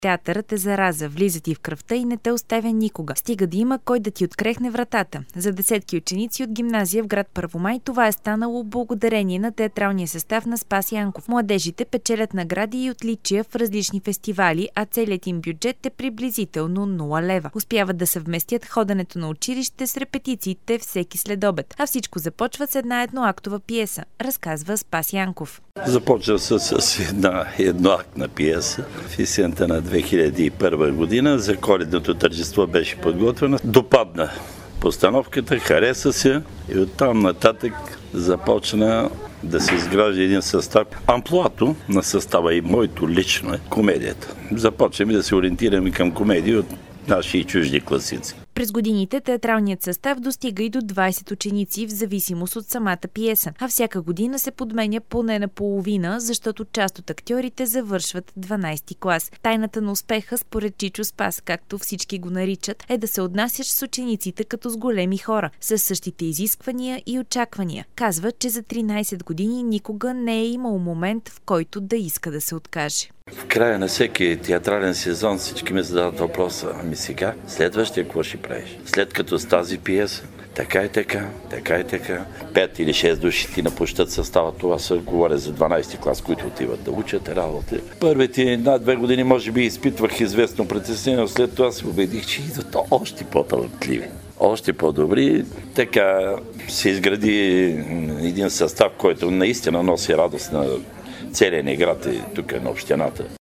Театърът е зараза, влиза ти в кръвта и не те оставя никога. Стига да има кой да ти открехне вратата. За десетки ученици от гимназия в град Първомай това е станало благодарение на театралния състав на Спас Янков. Младежите печелят награди и отличия в различни фестивали, а целият им бюджет е приблизително 0 лева. Успяват да съвместят ходенето на училище с репетициите всеки следобед. А всичко започва с една едноактова пиеса, разказва Спас Янков. Започва с една едноактна пиеса в есента на 2001 година. За коледното тържество беше подготвена. Допадна постановката, хареса се и оттам нататък започна да се изгражда един състав. Амплоато на състава и моето лично е комедията. Започваме да се ориентираме към комедии от наши и чужди класици. През годините театралният състав достига и до 20 ученици в зависимост от самата пиеса, а всяка година се подменя поне наполовина, защото част от актьорите завършват 12-ти клас. Тайната на успеха, според Чичо Спас, както всички го наричат, е да се отнасяш с учениците като с големи хора, с същите изисквания и очаквания. Казва, че за 13 години никога не е имал момент, в който да иска да се откаже. В края на всеки театрален сезон всички ми задават въпроса: ами сега, следващия какво ще правиш? След като с тази пиеса, така и така, така и така. 5 или 6 души ти напущат състава. Това се говоря за 12-ти клас, които отиват да учат работа. Първите 1-2 години може би изпитвах известно притеснение, но след това се убедих, че идват още по-талантливи, още по-добри. Така се изгради един състав, който наистина носи радост на целия ни град и тук на общината.